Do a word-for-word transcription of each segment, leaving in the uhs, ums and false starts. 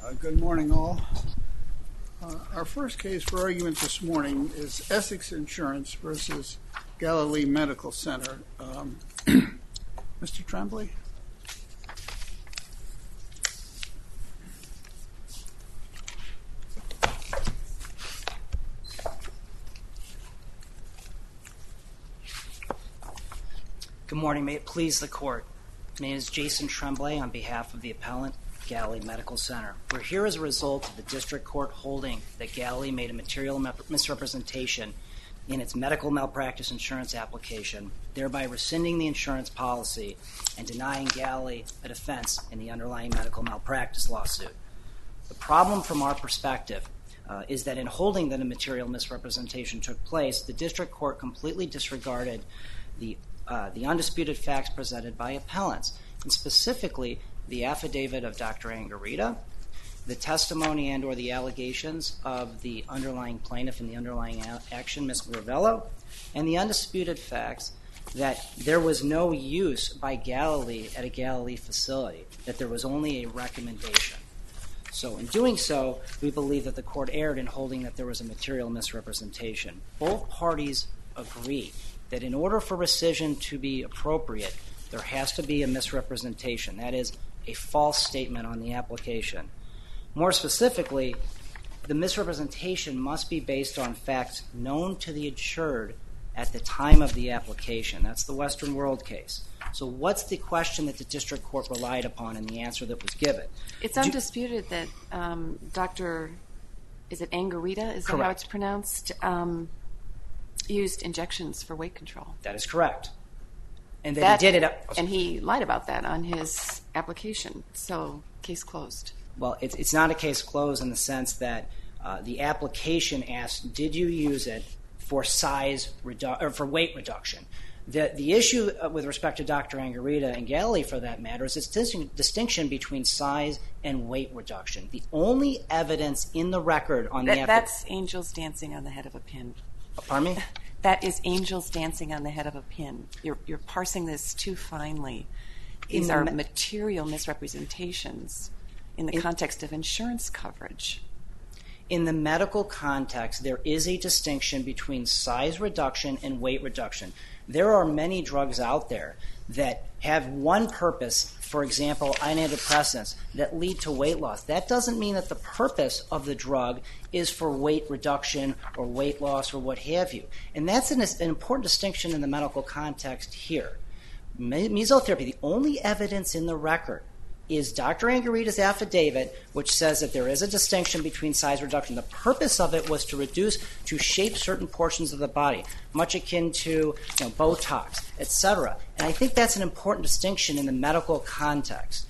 Uh, good morning, all. Uh, our first case for argument this morning is Essex Insurance versus Galilee Medical Center. Um, Mister Tremblay? Good morning. May it please the court. My name is Jason Tremblay on behalf of the appellant, Galilee Medical Center. We're here as a result of the district court holding that Galilee made a material misrepresentation in its medical malpractice insurance application, thereby rescinding the insurance policy and denying Galilee a defense in the underlying medical malpractice lawsuit. The problem from our perspective uh, is that in holding that a material misrepresentation took place, the district court completely disregarded the Uh, the undisputed facts presented by appellants, and specifically the affidavit of Doctor Angarita, the testimony and or the allegations of the underlying plaintiff in the underlying a- action, Miz Ravello, and the undisputed facts that there was no use by Galilee at a Galilee facility, that there was only a recommendation. So in doing so, we believe that the court erred in holding that there was a material misrepresentation. Both parties agree that in order for rescission to be appropriate, there has to be a misrepresentation. That is, a false statement on the application. More specifically, the misrepresentation must be based on facts known to the insured at the time of the application. That's the Western World case. So what's the question that the district court relied upon in the answer that was given? It's undisputed that um, Doctor, is it Angarita? Is that Correct. how it's pronounced? Um, used injections for weight control. That is correct. And that, that he did it. And he lied about that on his application. So, case closed. Well, it's, it's not a case closed in the sense that uh, the application asked, did you use it for size redu- or for weight reduction? The, the issue with respect to Doctor Angarita and Galilee, for that matter, is this dis- distinction between size and weight reduction. The only evidence in the record on that, the application... That's angels dancing on the head of a pin. Pardon me? That is angels dancing on the head of a pin. You're, you're parsing this too finely. These are me- material misrepresentations in the in, context of insurance coverage. In the medical context, there is a distinction between size reduction and weight reduction. There are many drugs out there that have one purpose, for example, antidepressants, that lead to weight loss. That doesn't mean that the purpose of the drug is for weight reduction or weight loss or what have you. And that's an, an important distinction in the medical context here. Mesotherapy, the only evidence in the record is Doctor Angarita's affidavit, which says that there is a distinction between size reduction. The purpose of it was to reduce, to shape certain portions of the body, much akin to you know, Botox, et cetera. And I think that's an important distinction in the medical context.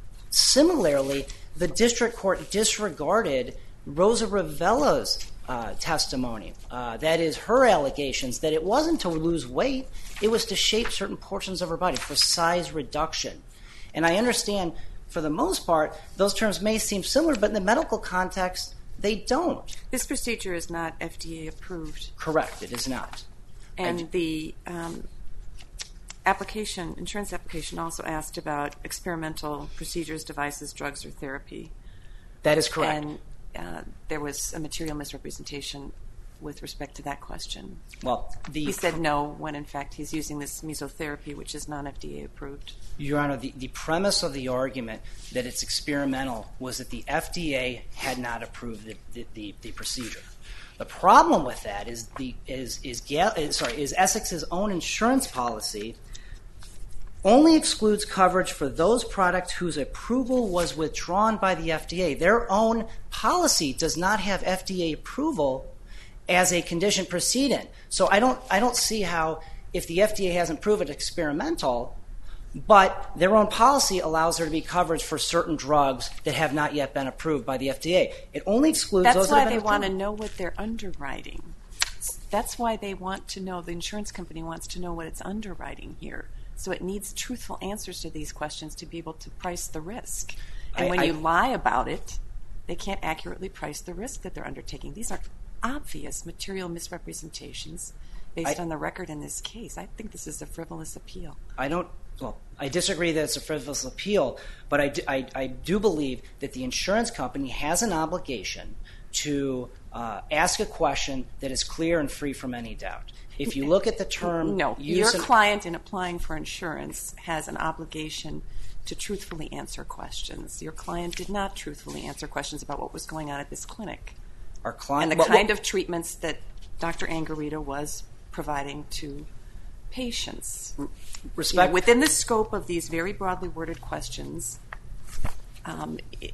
Similarly, the district court disregarded Rosa Ravello's uh, testimony. Uh, that is, her allegations that it wasn't to lose weight, it was to shape certain portions of her body for size reduction. And I understand, for the most part, those terms may seem similar, but in the medical context, they don't. This procedure is not F D A approved. Correct, it is not. And I, the um, application, insurance application, also asked about experimental procedures, devices, drugs, or therapy. That is correct. And uh, there was a material misrepresentation with respect to that question. Well, the he said no when, in fact, he's using this mesotherapy, which is non-F D A approved. Your Honor, the, the premise of the argument that it's experimental was that the F D A had not approved the, the, the, the procedure. The problem with that is the is is, is sorry is Essex's own insurance policy only excludes coverage for those products whose approval was withdrawn by the F D A. Their own policy does not have F D A approval as a condition precedent. So I don't I don't see how, if the F D A hasn't proved it experimental, but their own policy allows there to be coverage for certain drugs that have not yet been approved by the F D A. It only excludes That's those that why have been they approved. want to know what they're underwriting. That's why they want to know, the insurance company wants to know what it's underwriting here. So it needs truthful answers to these questions to be able to price the risk. And I, when I, you lie about it, they can't accurately price the risk that they're undertaking. These are obvious material misrepresentations based I, on the record in this case. I think this is a frivolous appeal. I don't well, I disagree that it's a frivolous appeal, but I do, I, I do believe that the insurance company has an obligation to uh, ask a question that is clear and free from any doubt. If you look at the term... No, use your and, client in applying for insurance has an obligation to truthfully answer questions. Your client did not truthfully answer questions about what was going on at this clinic. Our client, and the well, kind well, of treatments that Doctor Angarita was providing to patients. Respect. You know, within the scope of these very broadly worded questions um,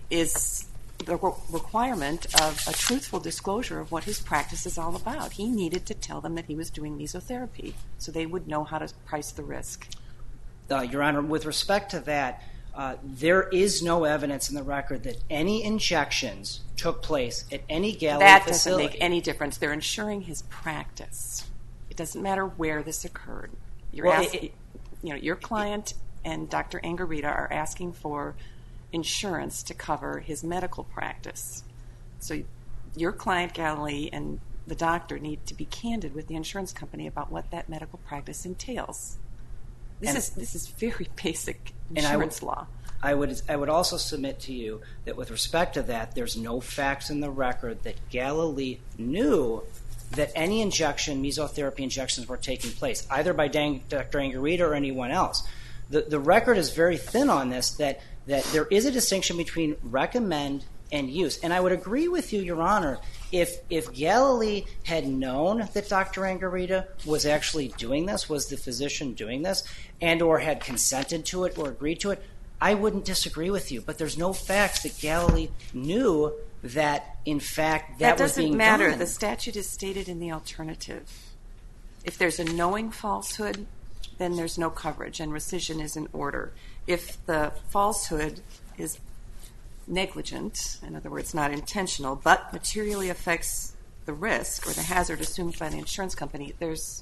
is the re- requirement of a truthful disclosure of what his practice is all about. He needed to tell them that he was doing mesotherapy so they would know how to price the risk. Uh, Your Honor, with respect to that, uh, there is no evidence in the record that any injections took place at any Galley that facility. That doesn't make any difference. They're insuring his practice. It doesn't matter where this occurred. You're well, asking, it, you know, your client and Doctor Angarita are asking for insurance to cover his medical practice. So your client, Galley, and the doctor need to be candid with the insurance company about what that medical practice entails. This and, is this is very basic I insurance w- law. I would I would also submit to you that with respect to that, there's no facts in the record that Galilee knew that any injection, mesotherapy injections, were taking place, either by Doctor Angarita or anyone else. The the record is very thin on this, that, that there is a distinction between recommend and use. And I would agree with you, Your Honor, if if Galilee had known that Doctor Angarita was actually doing this, was the physician doing this, and or had consented to it or agreed to it, I wouldn't disagree with you. But there's no facts that Galilee knew that, in fact, that, that was being doesn't matter. done. The statute is stated in the alternative. If there's a knowing falsehood, then there's no coverage, and rescission is in order. If the falsehood is negligent, in other words, not intentional, but materially affects the risk or the hazard assumed by the insurance company, there's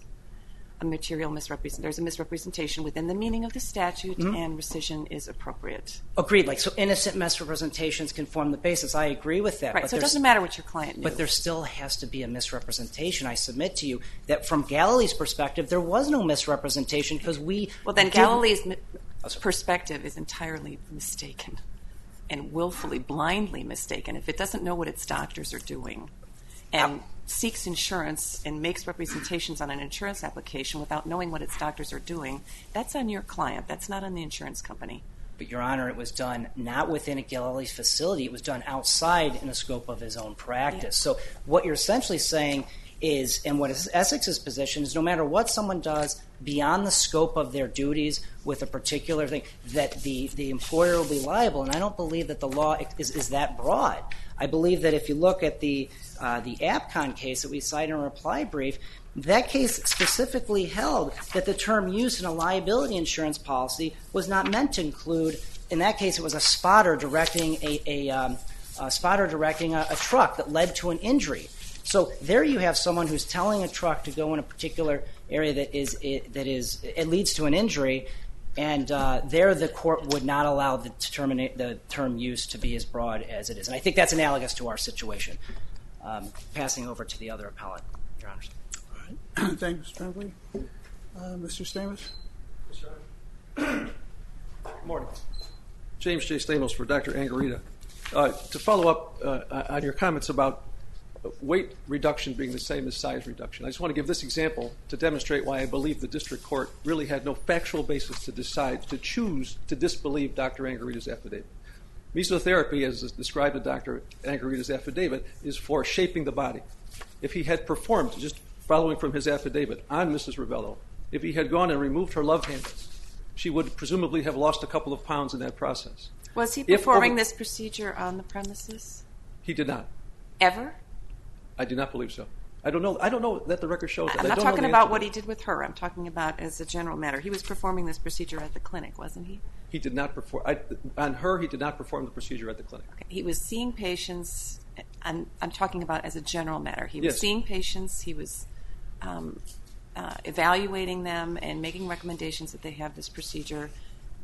a material misrepresentation. There's a misrepresentation within the meaning of the statute, mm-hmm. and rescission is appropriate. Agreed. Like, so innocent misrepresentations can form the basis. I agree with that. Right, but so it doesn't matter what your client knew. But there still has to be a misrepresentation. I submit to you that from Galilee's perspective, there was no misrepresentation because we... Well, then didn't... Galilee's mi- perspective is entirely mistaken and willfully, blindly mistaken. If it doesn't know what its doctors are doing and oh. seeks insurance and makes representations on an insurance application without knowing what its doctors are doing, that's on your client. That's not on the insurance company. But, Your Honor, it was done not within a Galilee's facility. It was done outside in the scope of his own practice. Yeah. So what you're essentially saying is, and what is Essex's position is, no matter what someone does beyond the scope of their duties with a particular thing, that the, the employer will be liable. And I don't believe that the law is, is that broad. I believe that if you look at the uh, the AppCon case that we cite in a reply brief, that case specifically held that the term use in a liability insurance policy was not meant to include, in that case it was a spotter directing a, a, um, a spotter directing a, a truck that led to an injury. So there you have someone who's telling a truck to go in a particular area that is it, that is it leads to an injury, and uh, there the court would not allow the, terminate, the term use to be as broad as it is. And I think that's analogous to our situation. Um, passing over to the other appellant, Your Honors. All right. Thank you, Mister Tremblay. Uh, Mister Stamos? Good morning. James J. Stamos for Doctor Angarita. Uh, to follow up uh, on your comments about weight reduction being the same as size reduction, I just want to give this example to demonstrate why I believe the district court really had no factual basis to decide to choose to disbelieve Doctor Angarita's affidavit. Mesotherapy, as is described in Doctor Angarita's affidavit, is for shaping the body. If he had performed, just following from his affidavit, on Missus Ravello, if he had gone and removed her love handles, she would presumably have lost a couple of pounds in that process. Was he performing over, this procedure on the premises? He did not. Ever? I do not believe so. I don't know. I don't know that the record shows that. I'm I not don't talking know the about answer. what he did with her. I'm talking about as a general matter. He was performing this procedure at the clinic, wasn't he? He did not perform. I, on her, he did not perform the procedure at the clinic. Okay. He was seeing patients. I'm, I'm talking about as a general matter. He was yes. seeing patients. He was um, uh, evaluating them and making recommendations that they have this procedure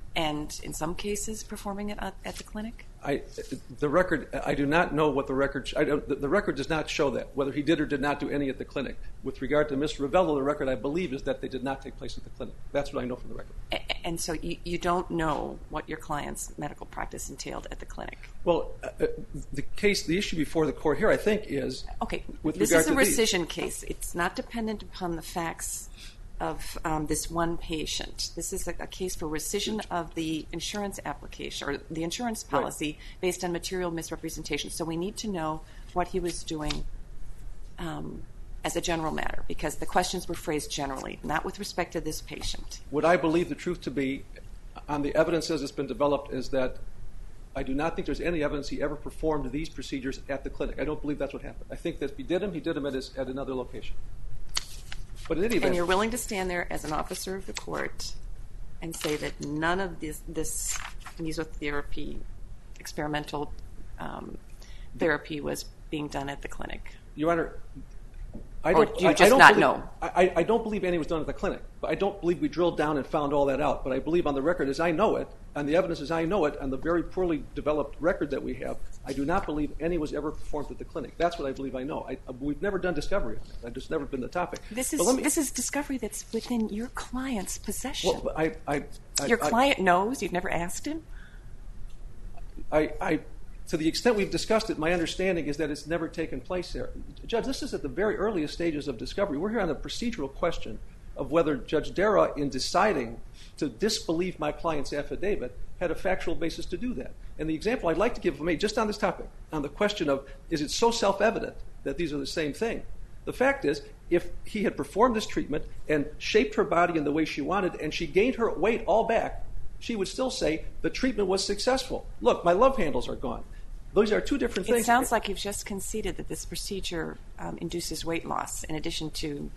and in some cases performing it at, at the clinic? I, the record, I do not know what the record, I don't, the, the record does not show that, whether he did or did not do any at the clinic. With regard to Mister Ravello, the record, I believe, is that they did not take place at the clinic. That's what I know from the record. A- and so you, you don't know what your client's medical practice entailed at the clinic? Well, uh, the case, the issue before the court here, I think, is okay. with This regard is a to rescission these. case. It's not dependent upon the facts of um, this one patient. This is a, a case for rescission of the insurance application or the insurance policy right. based on material misrepresentation. So we need to know what he was doing um, as a general matter, because the questions were phrased generally, not with respect to this patient. What I believe the truth to be, on the evidence as it's been developed, is that I do not think there's any evidence he ever performed these procedures at the clinic. I don't believe that's what happened. I think that if he did them, he did them at, his, at another location. But in any event, and you're willing to stand there as an officer of the court and say that none of this, this mesotherapy, experimental um, therapy was being done at the clinic? Your Honor, I or don't, do you I, just I don't not believe, know? I, I don't believe any was done at the clinic. But I don't believe we drilled down and found all that out. But I believe on the record as I know it, and the evidence as I know it, and the very poorly developed record that we have, I do not believe any was ever performed at the clinic. That's what I believe I know. I, we've never done discovery. I've just never been the topic. This is me, this is discovery that's within your client's possession. Well, I, I, I, your I, client knows? You've never asked him? I, I, to the extent we've discussed it, my understanding is that it's never taken place there. Judge, this is at the very earliest stages of discovery. We're here on a procedural question of whether Judge Dara, in deciding to disbelieve my client's affidavit, had a factual basis to do that. And the example I'd like to give for me, just on this topic, on the question of, is it so self-evident that these are the same thing? The fact is, if he had performed this treatment and shaped her body in the way she wanted and she gained her weight all back, she would still say the treatment was successful. Look, my love handles are gone. Those are two different things. It sounds like you've just conceded that this procedure um, induces weight loss in addition to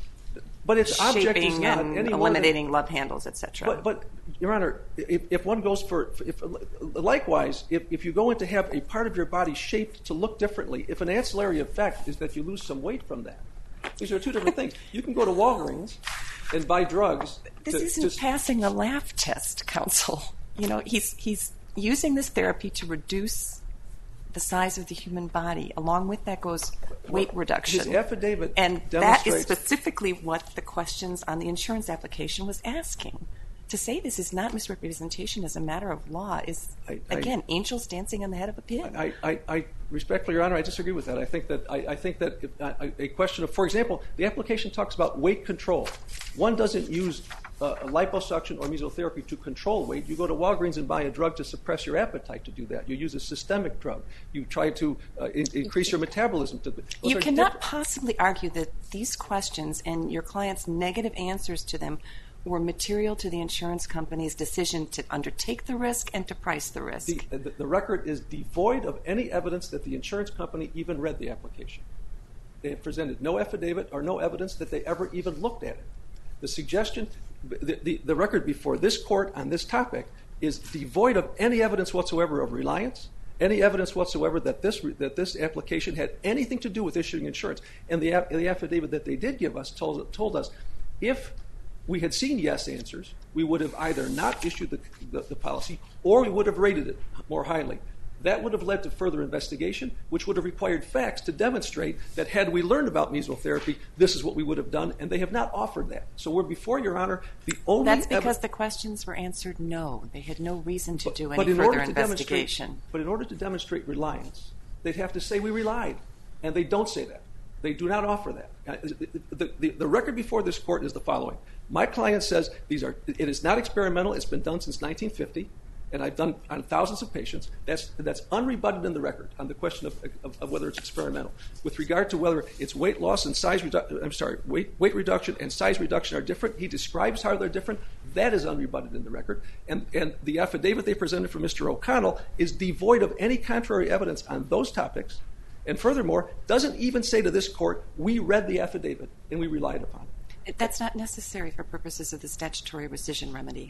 but its object is not and any eliminating than, love handles, et cetera. But, but, Your Honor, if, if one goes for, if, likewise, if, if you go in to have a part of your body shaped to look differently, if an ancillary effect is that you lose some weight from that, these are two different things. You can go to Walgreens and buy drugs. This to, isn't to, passing a laugh test, counsel. You know, he's he's using this therapy to reduce the size of the human body. Along with that goes weight reduction. His affidavit and demonstrates... that is specifically what the questions on the insurance application was asking. To say this is not misrepresentation as a matter of law is, I, again, I, angels dancing on the head of a pin. I, I, I respectfully, Your Honor, I disagree with that. I think that I, I think that if, uh, a question of, for example, the application talks about weight control. One doesn't use uh, a liposuction or mesotherapy to control weight. You go to Walgreens and buy a drug to suppress your appetite to do that. You use a systemic drug. You try to uh, in, increase your metabolism. To, you cannot possibly argue that these questions and your client's negative answers to them were material to the insurance company's decision to undertake the risk and to price the risk. The, the, the record is devoid of any evidence that the insurance company even read the application. They have presented no affidavit or no evidence that they ever even looked at it. The suggestion, the, the, the record before this court on this topic is devoid of any evidence whatsoever of reliance, any evidence whatsoever that this that this application had anything to do with issuing insurance. And the, the affidavit that they did give us told, told us if we had seen yes answers, we would have either not issued the, the, the policy or we would have rated it more highly. That would have led to further investigation, which would have required facts to demonstrate that had we learned about mesotherapy, this is what we would have done, and they have not offered that. So we're before, Your Honor, the only That's because ev- the questions were answered no. They had no reason to but, do but any in further order to investigation. But in order to demonstrate reliance, they'd have to say we relied, and they don't say that. They do not offer that. The, the, the record before this court is the following. My client says these are. It is not experimental. It's been done since nineteen fifty, and I've done on thousands of patients. That's that's unrebutted in the record on the question of, of, of whether it's experimental. With regard to whether it's weight loss and size reduction, I'm sorry, weight weight reduction and size reduction are different. He describes how they're different. That is unrebutted in the record, and and the affidavit they presented from Mister O'Connell is devoid of any contrary evidence on those topics. And furthermore, doesn't even say to this court, we read the affidavit and we relied upon it. That's not necessary for purposes of the statutory rescission remedy.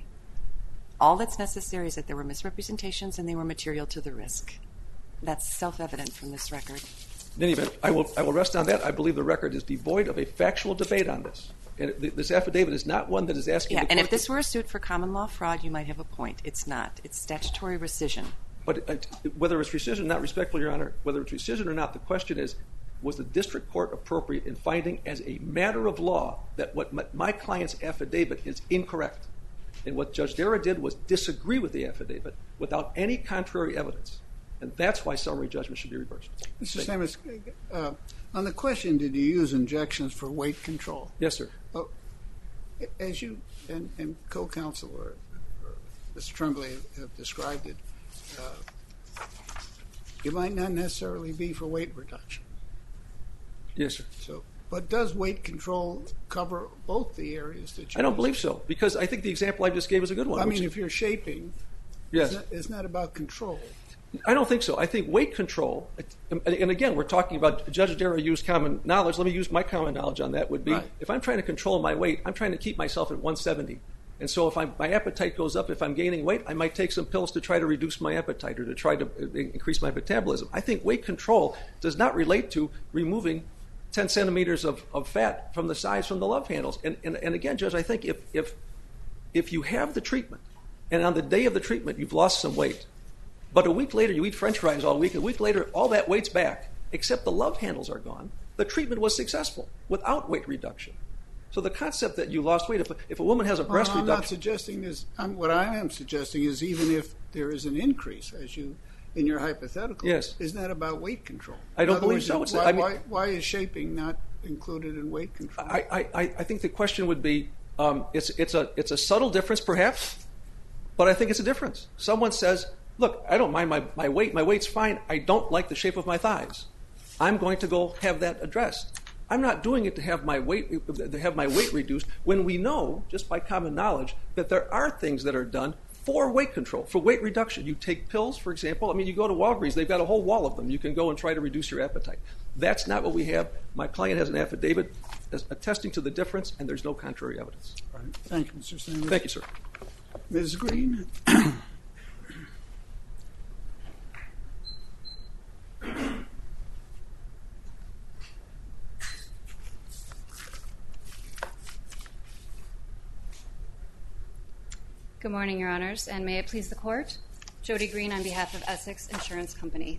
All that's necessary is that there were misrepresentations and they were material to the risk. That's self-evident from this record. In any event, I will, I will rest on that. I believe the record is devoid of a factual debate on this. And this affidavit is not one that is asking Yeah, the and court if this to- were a suit for common law fraud, you might have a point. It's not. It's statutory rescission. But uh, whether it's rescission, not respectfully, Your Honor, whether it's rescission or not, the question is, was the district court appropriate in finding as a matter of law that what my, my client's affidavit is incorrect? And what Judge Dara did was disagree with the affidavit without any contrary evidence. And that's why summary judgment should be reversed. Mister Thank you. Stamos, uh, on the question, did you use injections for weight control? Yes, sir. Oh, as you and, and co-counsel or, or Mister Tremblay have described it, uh, it might not necessarily be for weight reduction. Yes, sir. So, but does weight control cover both the areas that you? I don't use? believe so, because I think the example I just gave is a good one. I which- mean, if you're shaping, yes. it's, not, it's not about control. I don't think so. I think weight control, and again, we're talking about Judge Dara used common knowledge. Let me use my common knowledge on that would be, Right. if I'm trying to control my weight, I'm trying to keep myself at one seventy. And so if I'm, my appetite goes up, if I'm gaining weight, I might take some pills to try to reduce my appetite or to try to increase my metabolism. I think weight control does not relate to removing ten centimeters of, of fat from the sides from the love handles. And, and, and again, Judge, I think if, if, if you have the treatment, and on the day of the treatment you've lost some weight, but a week later you eat French fries all week, a week later all that weight's back, except the love handles are gone, the treatment was successful without weight reduction. So the concept that you lost weight, if a, if a woman has a breast well, I'm not reduction... suggesting this. I'm, what I am suggesting is even if there is an increase, as you, in your hypothetical, Yes. isn't that about weight control? I don't In other believe words, so. It's- Why, I mean- why, why is shaping not included in weight control? I, I, I think the question would be, um, it's, it's, a, it's a subtle difference perhaps, but I think it's a difference. Someone says, look, I don't mind my, my weight, my weight's fine, I don't like the shape of my thighs. I'm going to go have that addressed. I'm not doing it to have my weight to have my weight reduced when we know, just by common knowledge, that there are things that are done for weight control, for weight reduction. You take pills, for example. I mean, you go to Walgreens, they've got a whole wall of them. You can go and try to reduce your appetite. That's not what we have. My client has an affidavit attesting to the difference, and there's no contrary evidence. All right. Thank you, Mister Sanders. Thank you, sir. Miz Green. Good morning, Your Honors, and may it please the Court. Jody Green on behalf of Essex Insurance Company.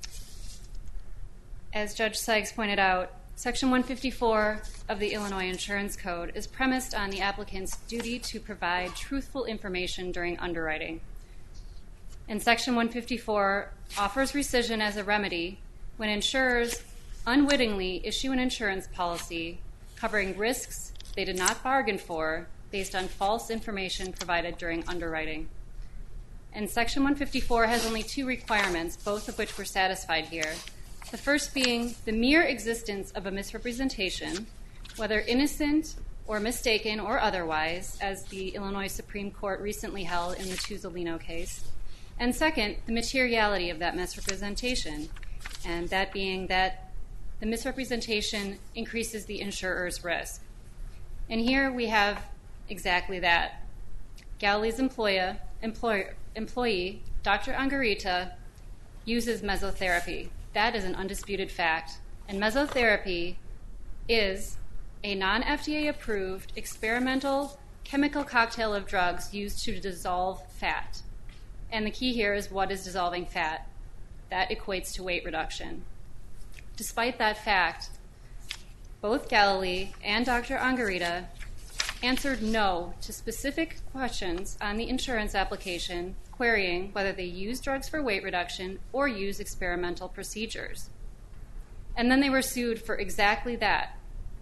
As Judge Sykes pointed out, Section one fifty-four of the Illinois Insurance Code is premised on the applicant's duty to provide truthful information during underwriting. And Section one fifty-four offers rescission as a remedy when insurers unwittingly issue an insurance policy covering risks they did not bargain for based on false information provided during underwriting. And Section one fifty-four has only two requirements, both of which were satisfied here. The first being the mere existence of a misrepresentation, whether innocent or mistaken or otherwise, as the Illinois Supreme Court recently held in the Tuzolino case. And second, the materiality of that misrepresentation, and that being that the misrepresentation increases the insurer's risk. And here we have exactly that. Galilee's employer, employer, employee, Doctor Angarita, uses mesotherapy. That is an undisputed fact. And mesotherapy is a non-F D A approved experimental chemical cocktail of drugs used to dissolve fat. And the key here is, what is dissolving fat? That equates to weight reduction. Despite that fact, both Galilee and Doctor Angarita answered no to specific questions on the insurance application querying whether they use drugs for weight reduction or use experimental procedures. And then they were sued for exactly that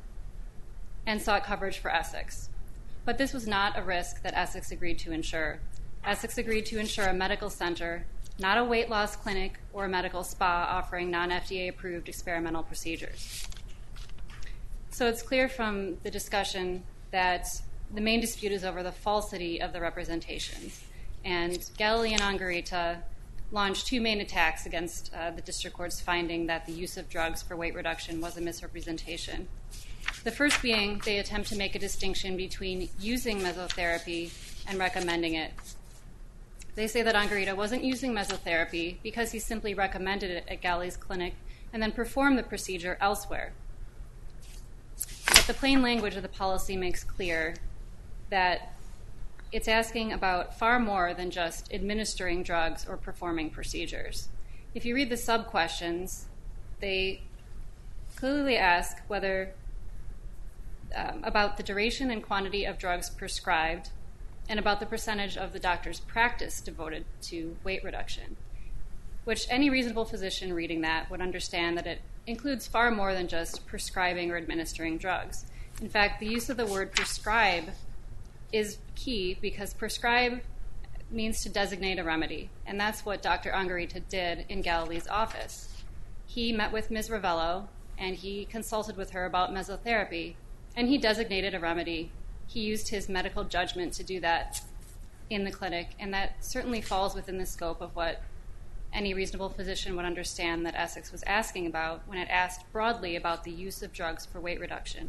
and sought coverage for Essex. But this was not a risk that Essex agreed to insure. Essex agreed to insure a medical center, not a weight loss clinic or a medical spa offering non-F D A approved experimental procedures. So it's clear from the discussion that the main dispute is over the falsity of the representations. And Galilee and Angarita launched two main attacks against uh, the district court's finding that the use of drugs for weight reduction was a misrepresentation. The first being they attempt to make a distinction between using mesotherapy and recommending it. They say that Angarita wasn't using mesotherapy because he simply recommended it at Galilee's clinic and then performed the procedure elsewhere. But but the plain language of the policy makes clear that it's asking about far more than just administering drugs or performing procedures. If you read the sub-questions, they clearly ask whether um, about the duration and quantity of drugs prescribed and about the percentage of the doctor's practice devoted to weight reduction, which any reasonable physician reading that would understand that it includes far more than just prescribing or administering drugs. In fact, the use of the word prescribe is key because prescribe means to designate a remedy, and that's what Doctor Angarita did in Galilee's office. He met with Miz Ravello, and he consulted with her about mesotherapy, and he designated a remedy. He used his medical judgment to do that in the clinic, and that certainly falls within the scope of what any reasonable physician would understand that Essex was asking about when it asked broadly about the use of drugs for weight reduction.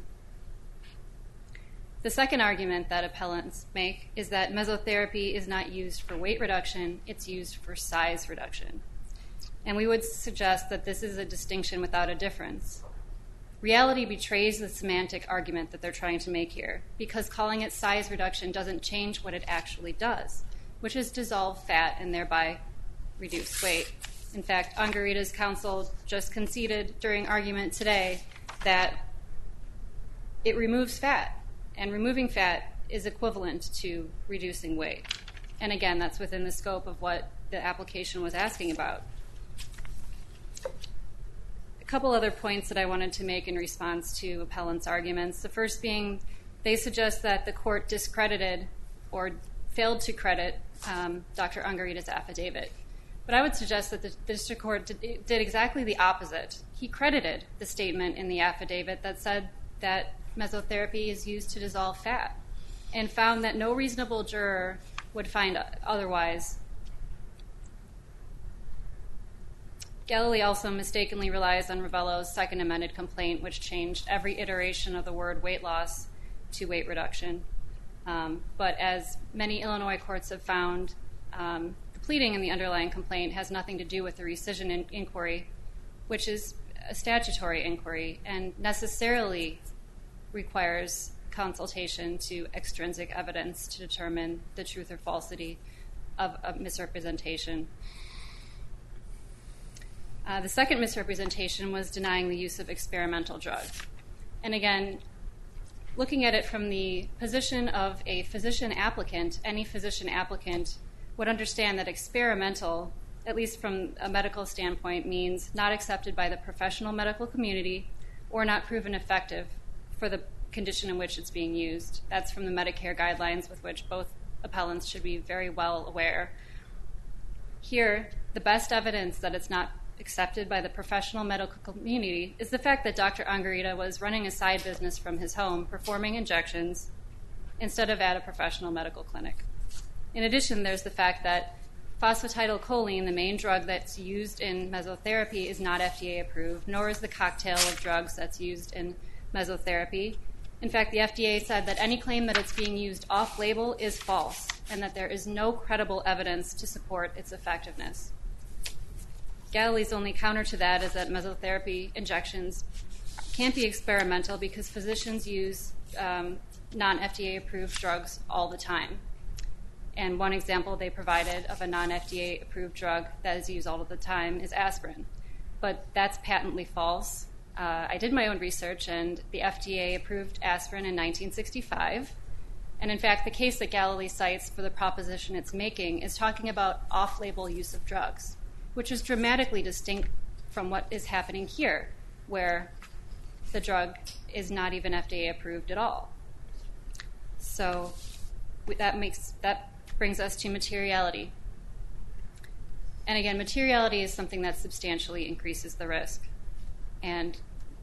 The second argument that appellants make is that mesotherapy is not used for weight reduction, it's used for size reduction. And we would suggest that this is a distinction without a difference. Reality betrays the semantic argument that they're trying to make here, because calling it size reduction doesn't change what it actually does, which is dissolve fat and thereby reduce weight. In fact, Angarita's counsel just conceded during argument today that it removes fat, and removing fat is equivalent to reducing weight. And again, that's within the scope of what the application was asking about. A couple other points that I wanted to make in response to appellants' arguments. The first being they suggest that the court discredited or failed to credit um, Doctor Angarita's affidavit. But I would suggest that the district court did, did exactly the opposite. He credited the statement in the affidavit that said that mesotherapy is used to dissolve fat and found that no reasonable juror would find otherwise. Galilee also mistakenly relies on Ravello's second amended complaint, which changed every iteration of the word weight loss to weight reduction. Um, but as many Illinois courts have found, um, the pleading in the underlying complaint has nothing to do with the rescission in- inquiry, which is a statutory inquiry and necessarily requires consultation to extrinsic evidence to determine the truth or falsity of a misrepresentation. Uh, the second misrepresentation was denying the use of experimental drugs. And again, looking at it from the position of a physician applicant, any physician applicant would understand that experimental, at least from a medical standpoint, means not accepted by the professional medical community or not proven effective for the condition in which it's being used. That's from the Medicare guidelines with which both appellants should be very well aware. Here, the best evidence that it's not accepted by the professional medical community is the fact that Doctor Angarita was running a side business from his home, performing injections, instead of at a professional medical clinic. In addition, there's the fact that phosphatidylcholine, the main drug that's used in mesotherapy, is not F D A approved, nor is the cocktail of drugs that's used in mesotherapy. In fact, the F D A said that any claim that it's being used off-label is false and that there is no credible evidence to support its effectiveness. Galilee's only counter to that is that mesotherapy injections can't be experimental because physicians use um, non-F D A approved drugs all the time. And one example they provided of a non-F D A approved drug that is used all of the time is aspirin. But that's patently false. Uh, I did my own research, and the F D A approved aspirin in nineteen sixty-five. And in fact, the case that Galilee cites for the proposition it's making is talking about off-label use of drugs, which is dramatically distinct from what is happening here, where the drug is not even F D A approved at all. So that makes that brings us to materiality. And again, materiality is something that substantially increases the risk. And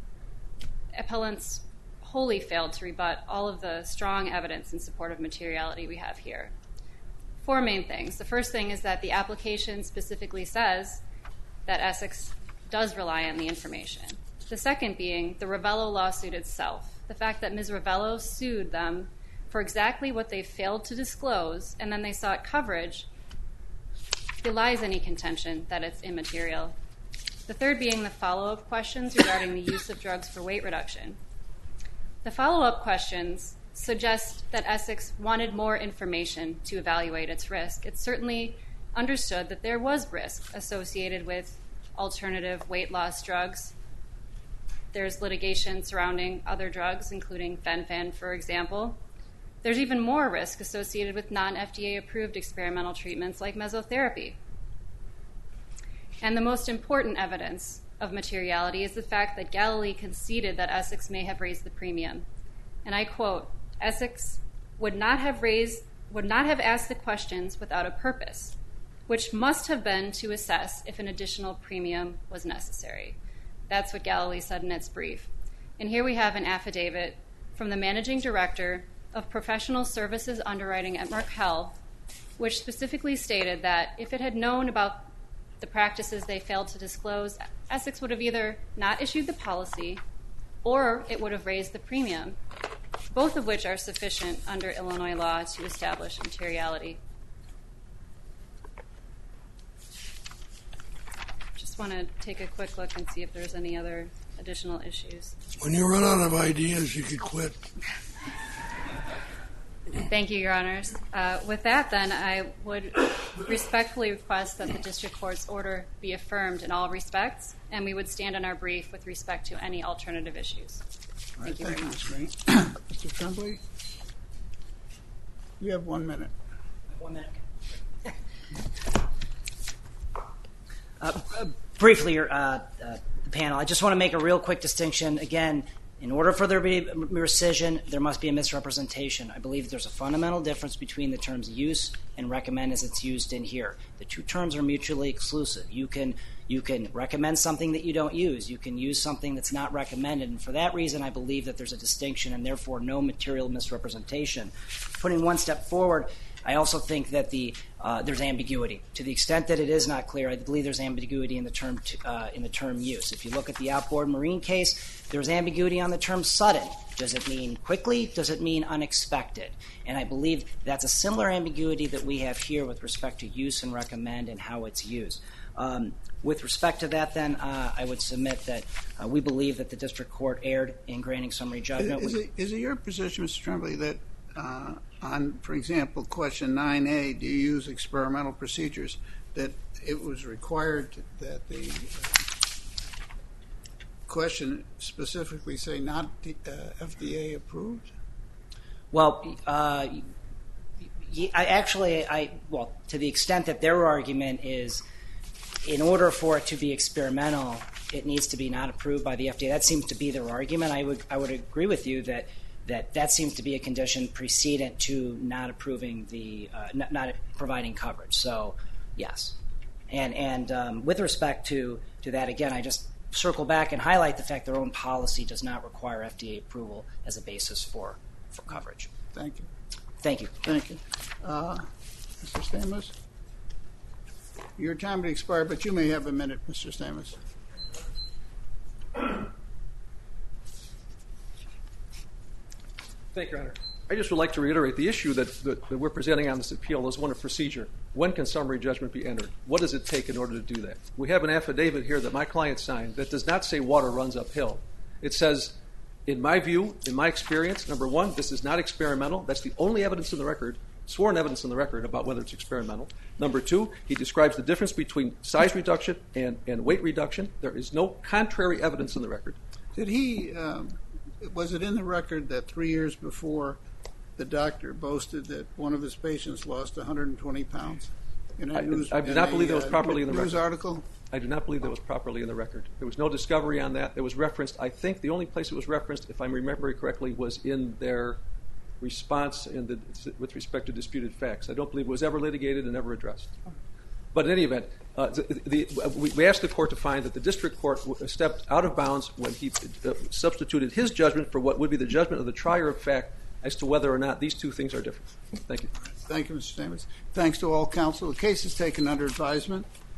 appellants wholly failed to rebut all of the strong evidence in support of materiality we have here. Four main things. The first thing is that the application specifically says that Essex does rely on the information. The second being the Ravello lawsuit itself. The fact that Miz Ravello sued them for exactly what they failed to disclose, and then they sought coverage, belies any contention that it's immaterial. The third being the follow-up questions regarding the use of drugs for weight reduction. The follow-up questions suggest that Essex wanted more information to evaluate its risk. It certainly understood that there was risk associated with alternative weight loss drugs. There's litigation surrounding other drugs, including Fen-Phan, for example. There's even more risk associated with non-F D A-approved experimental treatments like mesotherapy. And the most important evidence of materiality is the fact that Galilee conceded that Essex may have raised the premium. And I quote, "Essex would not have raised, would not have asked the questions without a purpose, which must have been to assess if an additional premium was necessary." That's what Galilee said in its brief. And here we have an affidavit from the managing director of professional services underwriting at Merck Health, which specifically stated that if it had known about the practices they failed to disclose, Essex would have either not issued the policy or it would have raised the premium, both of which are sufficient under Illinois law to establish materiality. Just want to take a quick look and see if there's any other additional issues. When you run out of ideas, you can quit. Thank you, Your Honors. Uh, with that, then, I would respectfully request that the district court's order be affirmed in all respects, and we would stand on our brief with respect to any alternative issues. All right, Thank you very much. Miz Green. Mister Tremblay, you have one minute. One minute. uh, uh, briefly, uh, uh, the panel, I just want to make a real quick distinction. Again, in order for there to be rescission, there must be a misrepresentation. I believe there's a fundamental difference between the terms use and recommend as it's used in here. The two terms are mutually exclusive. You can you can recommend something that you don't use. You can use something that's not recommended. And for that reason, I believe that there's a distinction and therefore no material misrepresentation. Putting one step forward, I also think that the uh, there's ambiguity. To the extent that it is not clear, I believe there's ambiguity in the term t- uh, in the term use. If you look at the outboard marine case, there's ambiguity on the term sudden. Does it mean quickly? Does it mean unexpected? And I believe that's a similar ambiguity that we have here with respect to use and recommend and how it's used. Um, with respect to that, then, uh, I would submit that uh, we believe that the district court erred in granting summary judgment. Is, is, it, is it your position, Mister Tremblay, that uh, on, for example, question nine A, do you use experimental procedures, that it was required to, that the uh, question specifically say not uh, F D A approved? Well, uh, I actually, I well, to the extent that their argument is, in order for it to be experimental, it needs to be not approved by the F D A. That seems to be their argument. I would, I would agree with you that that that seems to be a condition precedent to not approving the, uh, not, not providing coverage. So, yes. And and um, with respect to to that, again, I just circle back and highlight the fact their own policy does not require F D A approval as a basis for for coverage. Thank you. Thank you. Thank you. Uh, Mister Stamos? Your time has expired, but you may have a minute, Mister Stamos. Thank you, Your Honor. I just would like to reiterate the issue that, that, that we're presenting on this appeal is one of procedure. When can summary judgment be entered? What does it take in order to do that? We have an affidavit here that my client signed that does not say water runs uphill. It says, in my view, in my experience, number one, this is not experimental. That's the only evidence in the record, sworn evidence in the record about whether it's experimental. Number two, he describes the difference between size reduction and, and weight reduction. There is no contrary evidence in the record. Did he, um, was it in the record that three years before the doctor boasted that one of his patients lost one hundred twenty pounds? In a I, news, I do in not a, believe that was uh, properly in the news record. article? I do not believe that was properly in the record. There was no discovery on that. It was referenced, I think the only place it was referenced, if I'm remembering correctly, was in their response in the, with respect to disputed facts. I don't believe it was ever litigated and ever addressed. But in any event, uh, the, the, we, we asked the court to find that the district court stepped out of bounds when he uh, substituted his judgment for what would be the judgment of the trier of fact as to whether or not these two things are different. Thank you. Thank you, Mister Stamos. Thanks to all counsel. The case is taken under advisement.